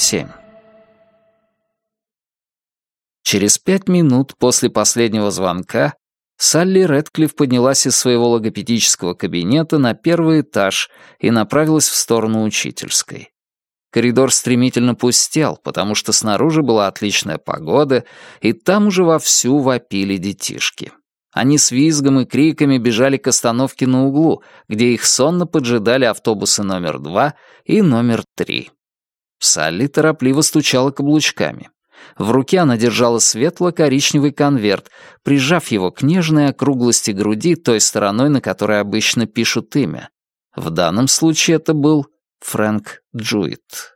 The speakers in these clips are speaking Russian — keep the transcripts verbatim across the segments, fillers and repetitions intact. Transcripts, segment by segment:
семь. Через пять минут после последнего звонка Салли Рэдклифф поднялась из своего логопедического кабинета на первый этаж и направилась в сторону учительской. Коридор стремительно пустел, потому что снаружи была отличная погода, и там уже вовсю вопили детишки. Они с визгом и криками бежали к остановке на углу, где их сонно поджидали автобусы номер два и номер три. Салли торопливо стучала каблучками. В руке она держала светло-коричневый конверт, прижав его к нежной округлости груди той стороной, на которой обычно пишут имя. В данном случае это был Фрэнк Джуит.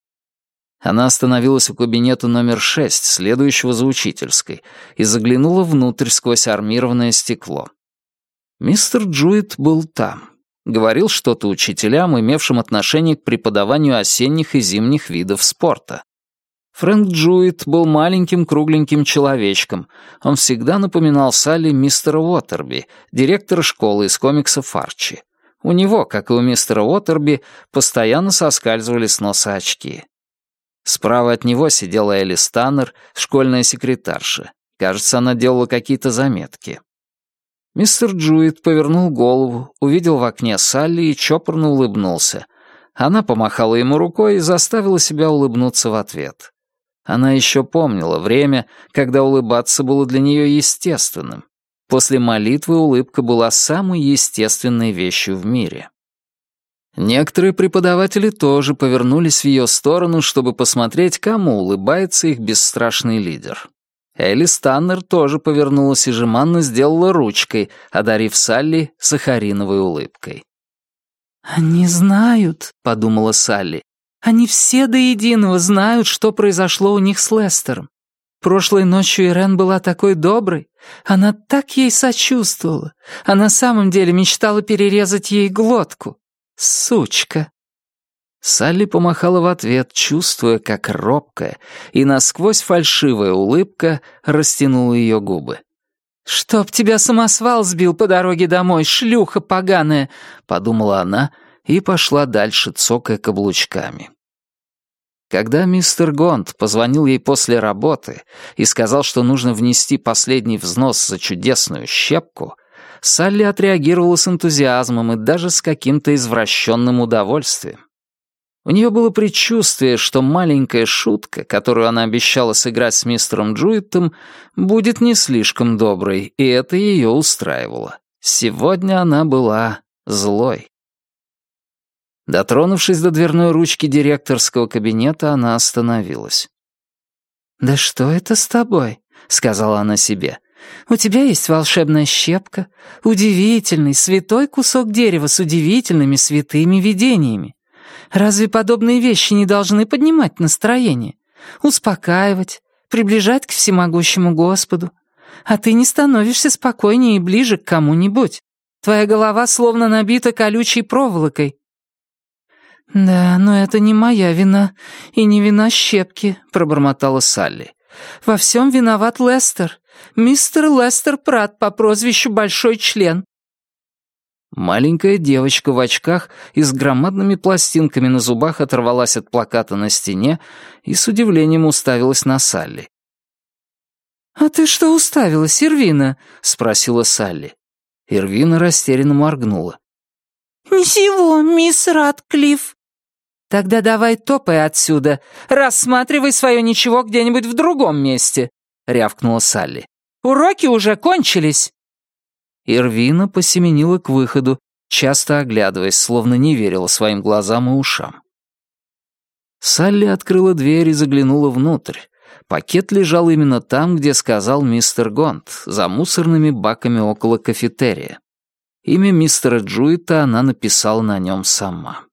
Она остановилась у кабинета номер шесть, следующего за учительской, и заглянула внутрь сквозь армированное стекло. Мистер Джуит был там. Говорил что-то учителям, имевшим отношение к преподаванию осенних и зимних видов спорта. Фрэнк Джуит был маленьким кругленьким человечком. Он всегда напоминал Салли мистера Уотерби, директора школы из комиксов Арчи. У него, как и у мистера Уотерби, постоянно соскальзывали с носа очки. Справа от него сидела Элис Таннер, школьная секретарша. Кажется, она делала какие-то заметки. Мистер Джуит повернул голову, увидел в окне Салли и чопорно улыбнулся. Она помахала ему рукой и заставила себя улыбнуться в ответ. Она еще помнила время, когда улыбаться было для нее естественным. После молитвы улыбка была самой естественной вещью в мире. Некоторые преподаватели тоже повернулись в ее сторону, чтобы посмотреть, кому улыбается их бесстрашный лидер. Элис Таннер тоже повернулась и жеманно сделала ручкой, одарив Салли сахариновой улыбкой. «Они знают», — подумала Салли. «Они все до единого знают, что произошло у них с Лестером. Прошлой ночью Ирен была такой доброй. Она так ей сочувствовала. А на самом деле мечтала перерезать ей глотку. Сучка». Салли помахала в ответ, чувствуя, как робкая и насквозь фальшивая улыбка растянула ее губы. «Чтоб тебя самосвал сбил по дороге домой, шлюха поганая», — подумала она и пошла дальше, цокая каблучками. Когда мистер Гонт позвонил ей после работы и сказал, что нужно внести последний взнос за чудесную щепку, Салли отреагировала с энтузиазмом и даже с каким-то извращенным удовольствием. У нее было предчувствие, что маленькая шутка, которую она обещала сыграть с мистером Джуитом, будет не слишком доброй, и это ее устраивало. Сегодня она была злой. Дотронувшись до дверной ручки директорского кабинета, она остановилась. «Да что это с тобой?» — сказала она себе. «У тебя есть волшебная щепка, удивительный, святой кусок дерева с удивительными святыми видениями. Разве подобные вещи не должны поднимать настроение, успокаивать, приближать к всемогущему Господу? А ты не становишься спокойнее и ближе к кому-нибудь. Твоя голова словно набита колючей проволокой». «Да, но это не моя вина и не вина щепки», — пробормотала Салли. «Во всем виноват Лестер, мистер Лестер Пратт по прозвищу Большой Член». Маленькая девочка в очках и с громадными пластинками на зубах оторвалась от плаката на стене и с удивлением уставилась на Салли. «А ты что уставилась, Ирвина?» — спросила Салли. Ирвина растерянно моргнула. «Ничего, мисс Ратклифф». «Тогда давай топай отсюда, рассматривай свое ничего где-нибудь в другом месте», — рявкнула Салли. «Уроки уже кончились». Ирвина посеменила к выходу, часто оглядываясь, словно не верила своим глазам и ушам. Салли открыла дверь и заглянула внутрь. Пакет лежал именно там, где сказал мистер Гонт, за мусорными баками около кафетерия. Имя мистера Джуита она написала на нем сама.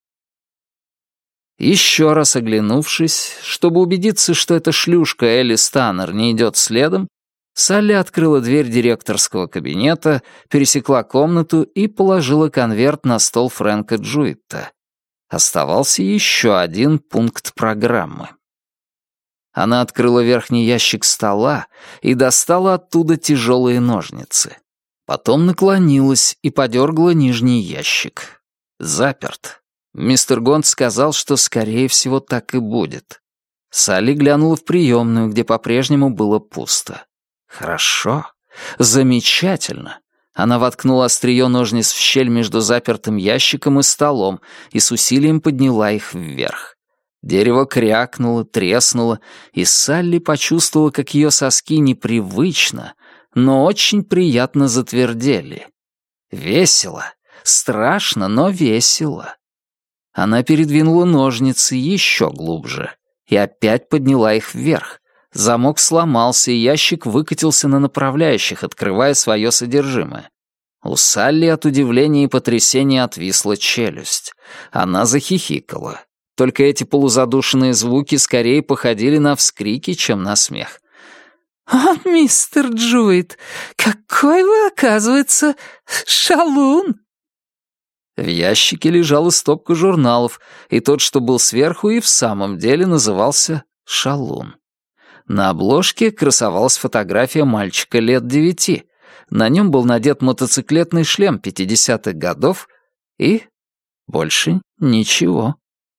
Еще раз оглянувшись, чтобы убедиться, что эта шлюшка Элис Таннер не идет следом, Салли открыла дверь директорского кабинета, пересекла комнату и положила конверт на стол Фрэнка Джуита. Оставался еще один пункт программы. Она открыла верхний ящик стола и достала оттуда тяжелые ножницы. Потом наклонилась и подергала нижний ящик. Заперт. Мистер Гонт сказал, что, скорее всего, так и будет. Салли глянула в приемную, где по-прежнему было пусто. Хорошо. Замечательно. Она воткнула острие ножниц в щель между запертым ящиком и столом и с усилием подняла их вверх. Дерево крякнуло, треснуло, и Салли почувствовала, как ее соски непривычно, но очень приятно затвердели. Весело. Страшно, но весело. Она передвинула ножницы еще глубже и опять подняла их вверх. Замок сломался, и ящик выкатился на направляющих, открывая свое содержимое. У Салли от удивления и потрясения отвисла челюсть. Она захихикала. Только эти полузадушенные звуки скорее походили на вскрики, чем на смех. «О, мистер Джуит, какой вы, оказывается, шалун!» В ящике лежала стопка журналов, и тот, что был сверху, и в самом деле назывался «Шалун». На обложке красовалась фотография мальчика лет девяти. На нем был надет мотоциклетный шлем пятидесятых годов и больше ничего.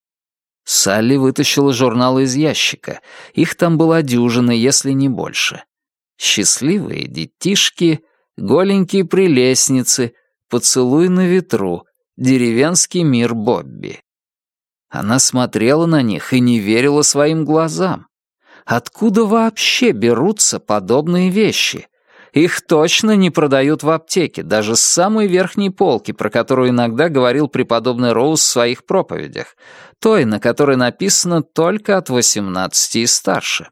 Салли вытащила журналы из ящика. Их там была дюжина, если не больше. «Счастливые детишки», «Голенькие прелестницы», «Поцелуй на ветру», «Деревенский мир Бобби». Она смотрела на них и не верила своим глазам. Откуда вообще берутся подобные вещи? Их точно не продают в аптеке, даже с самой верхней полки, про которую иногда говорил преподобный Роуз в своих проповедях, той, на которой написано только от восемнадцати и старше.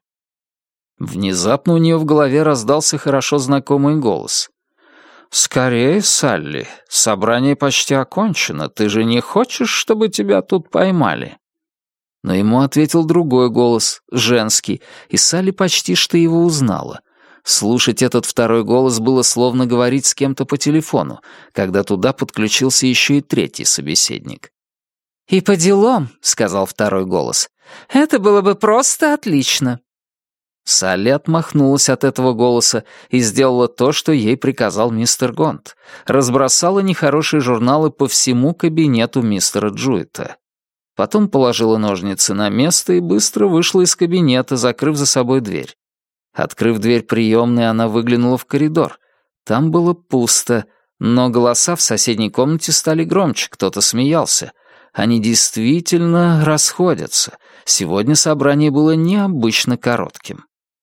Внезапно у нее в голове раздался хорошо знакомый голос. «Скорее, Салли, собрание почти окончено. Ты же не хочешь, чтобы тебя тут поймали?» Но ему ответил другой голос, женский, и Салли почти что его узнала. Слушать этот второй голос было словно говорить с кем-то по телефону, когда туда подключился еще и третий собеседник. «И по делам», — сказал второй голос. «Это было бы просто отлично». Салли отмахнулась от этого голоса и сделала то, что ей приказал мистер Гонт. Разбросала нехорошие журналы по всему кабинету мистера Джуита. Потом положила ножницы на место и быстро вышла из кабинета, закрыв за собой дверь. Открыв дверь приемной, она выглянула в коридор. Там было пусто, но голоса в соседней комнате стали громче, кто-то смеялся. Они действительно расходятся. Сегодня собрание было необычно коротким.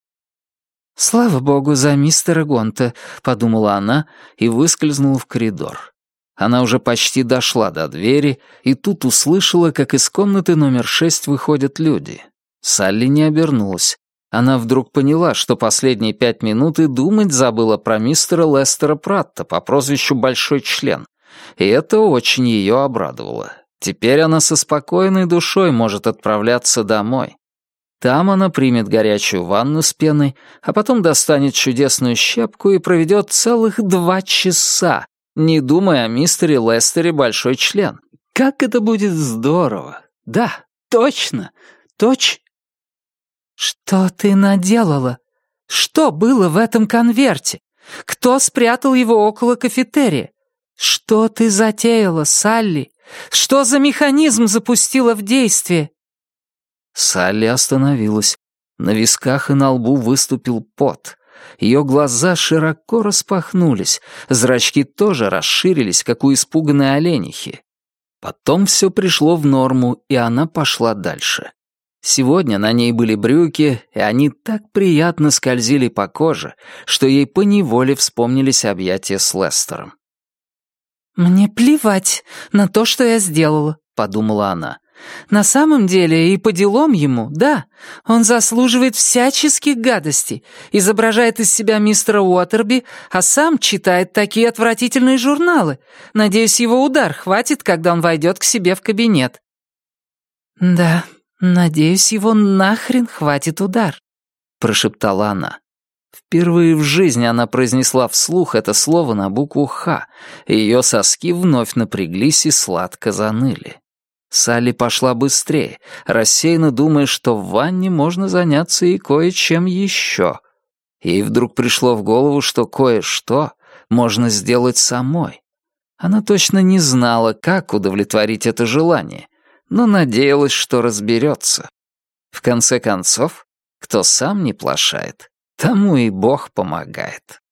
«Слава богу за мистера Гонта», — подумала она и выскользнула в коридор. Она уже почти дошла до двери, и тут услышала, как из комнаты номер шесть выходят люди. Салли не обернулась. Она вдруг поняла, что последние пять минут и думать забыла про мистера Лестера Пратта по прозвищу «Большой член». И это очень ее обрадовало. Теперь она со спокойной душой может отправляться домой. Там она примет горячую ванну с пеной, а потом достанет чудесную щепку и проведет целых два часа, не думая о мистере Лестере Большой Член. Как это будет здорово! Да, точно, точно. «Что ты наделала? Что было в этом конверте? Кто спрятал его около кафетерия? Что ты затеяла, Салли? Что за механизм запустила в действие?» Салли остановилась. На висках и на лбу выступил пот. Ее глаза широко распахнулись, зрачки тоже расширились, как у испуганной оленихи. Потом все пришло в норму, и она пошла дальше. Сегодня на ней были брюки, и они так приятно скользили по коже, что ей поневоле вспомнились объятия с Лестером. «Мне плевать на то, что я сделала», — подумала она. «На самом деле и по делам ему, да, он заслуживает всяческих гадостей, изображает из себя мистера Уотерби, а сам читает такие отвратительные журналы. Надеюсь, его удар хватит, когда он войдет к себе в кабинет». «Да, надеюсь, его нахрен хватит удар», — прошептала она. Впервые в жизни она произнесла вслух это слово на букву «Х», и ее соски вновь напряглись и сладко заныли. Салли пошла быстрее, рассеянно думая, что в ванне можно заняться и кое-чем еще. Ей вдруг пришло в голову, что кое-что можно сделать самой. Она точно не знала, как удовлетворить это желание, но надеялась, что разберется. В конце концов, кто сам не плашает, тому и Бог помогает.